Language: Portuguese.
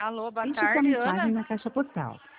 Alô, boa Deixe sua tarde, mensagem Ana. na caixa postal.